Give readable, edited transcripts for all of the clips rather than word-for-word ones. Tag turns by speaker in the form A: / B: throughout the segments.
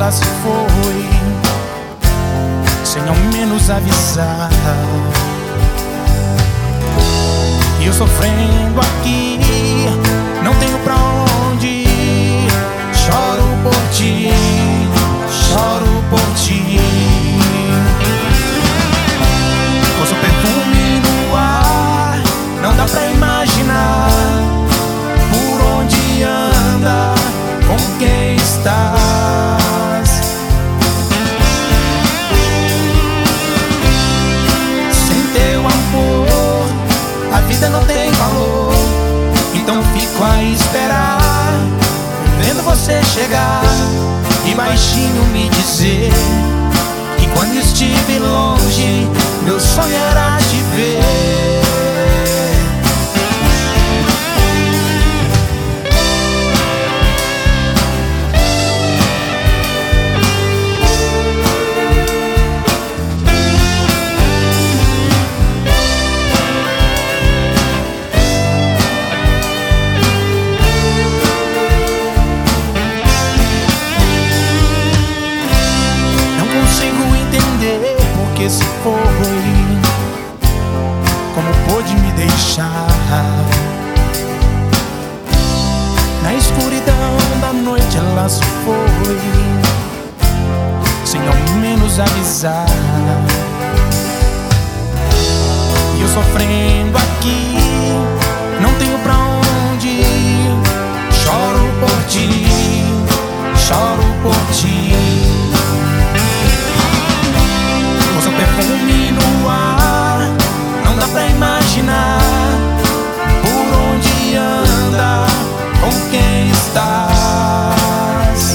A: ela se foi sem ao menos avisar. E eu sofrendo aqui, não tenho pra onde ir. Choro por ti, choro por ti. Com seu perfume no ar, não dá pra imaginar por onde anda, com quem estás. Sem teu amor, a vida não tem valor. Então fico a esperar, vendo você chegar e baixinho me dizer que quando estive longe, meu sonho era te ver. Porque se foi, como pôde me deixar na escuridão da noite? Ela se foi sem ao menos avisar. E eu sofrendo aqui, não tenho pra onde ir. Choro por ti, choro por ti. Com seu perfume no ar, não dá pra imaginar por onde anda, com quem estás.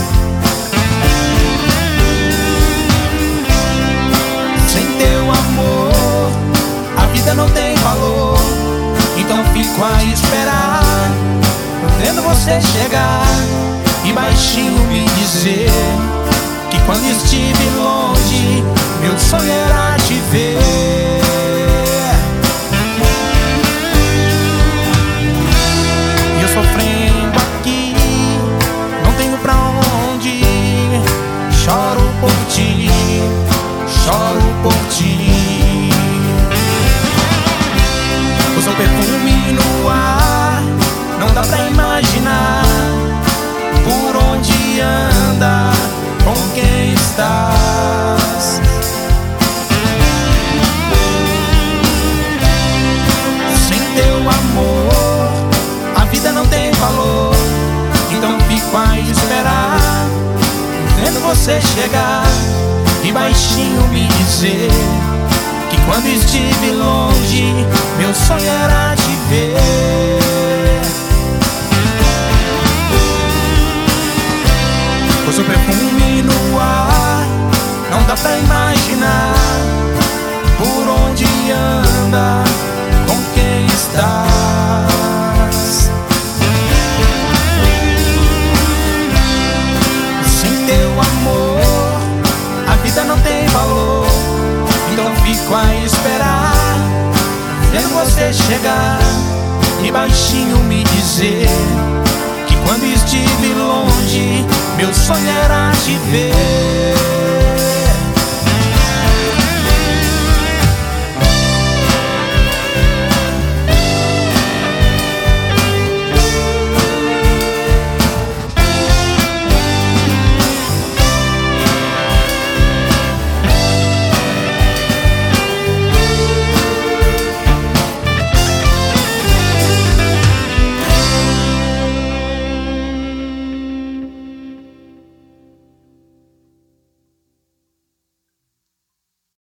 A: Sem teu amor, a vida não tem valor. Então fico a esperar, vendo você chegar e baixinho me dizer que quando estive longe, meu sonho era te ver. E eu sofrendo aqui, não tenho pra onde ir. Choro por ti, choro por ti. O seu perfume no ar, não dá pra imaginar por onde anda, com quem estás. Sem teu amor, a vida não tem valor. Então fico a esperar, vendo você chegar e baixinho me dizer que quando estive longe, meu sonho era te ver. Com seu perfume no ar, não dá pra imaginar por onde anda, com quem estás. Sem teu amor, a vida não tem valor. Então fico a esperar, vendo você chegar e baixinho me dizer que quando estive longe, meu sonho era te ver.